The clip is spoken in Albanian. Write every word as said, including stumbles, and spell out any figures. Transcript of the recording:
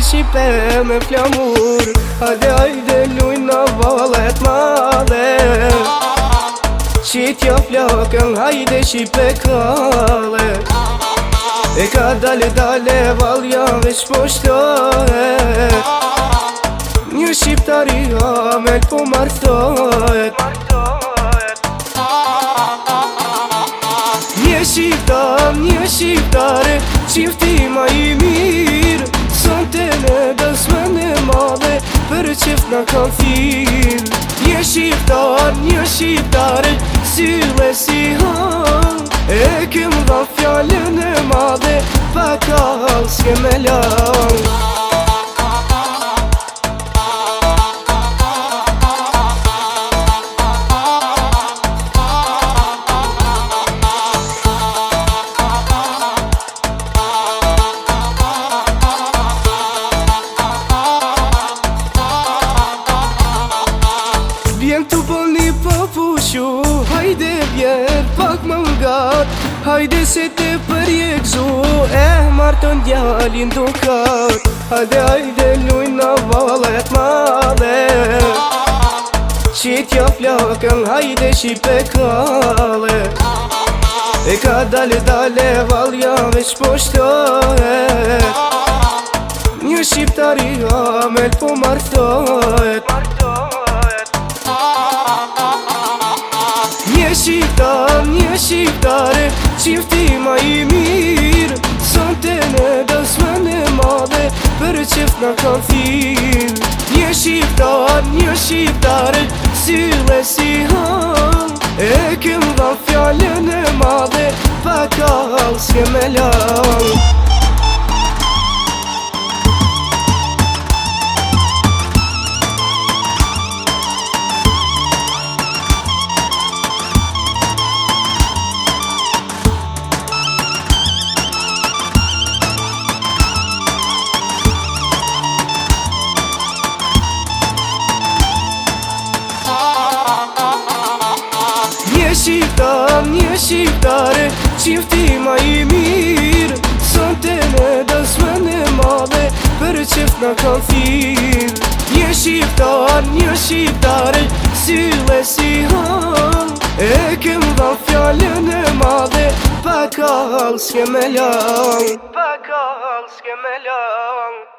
Shqipe me flamur, hajde hajde lujna valet madhe. Qitja flakën, hajde Shqipe kalle. E ka dale dale valja veç po shtohet. Një shqiptari hamel po martohet. Një shqiptar, një shqiptare, qifti ma i mirë. Sonte në dësmen e madhe, për qift në kanë thirë. Një shqiptar, një shqiptare, syle si hang. E kem dha fjallën e madhe, pa kall s'ke me lang. Vjen të bolni po pushu, hajde vjen pak më ngat. Hajde se te përjekzu, e marton djalin dukat. Hajde hajde lujna valet madhe. Qitja flakën, hajde Shqipe kalle. E ka dale dale valja veç po shtohet. Një shqiptari hamel po martohet. Një shqiptar, një shqiptare, qifti ma i mirë. Sonte në dësmen e madhe, për qift në kanë thirë. Një shqiptar, një shqiptare, syle si hang. E kem dha fjallën e madhe, pa kall s'ke me lang. Një shqiptar, një shqiptare, qifti ma i mirë. Sonte në dësmen e madhe, për qift në kanë thirë. Një shqiptar, një shqiptare, syle si hang. E kem dha fjallën e madhe, pa kall s'ke me lang. Pa kall s'ke me lang.